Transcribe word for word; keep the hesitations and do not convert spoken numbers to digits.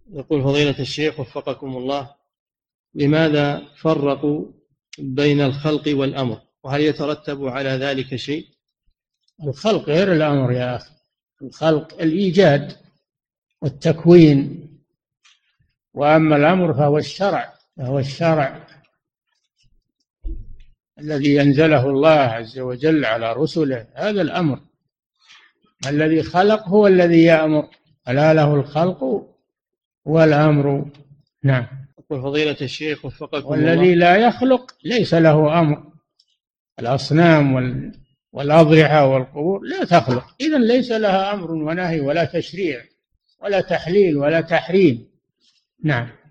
يقول فضيلة الشيخ وفقكم الله، لماذا فرقوا بين الخلق والأمر، وهل يترتب على ذلك شيء؟ الخلق غير الأمر يا أخي. الخلق الإيجاد والتكوين، وأما الأمر فهو الشرع، فهو الشرع الذي ينزله الله عز وجل على رسله، هذا الأمر. الذي خلق هو الذي يأمر، ألا له الخلق والأمر. نعم. يقول فضيلة الشيخ وفقكم الله، والذي لا يخلق ليس له أمر. الأصنام والأضرحة والقبور لا تخلق، إذن ليس لها أمر ونهي ولا تشريع ولا تحليل ولا تحريم. نعم.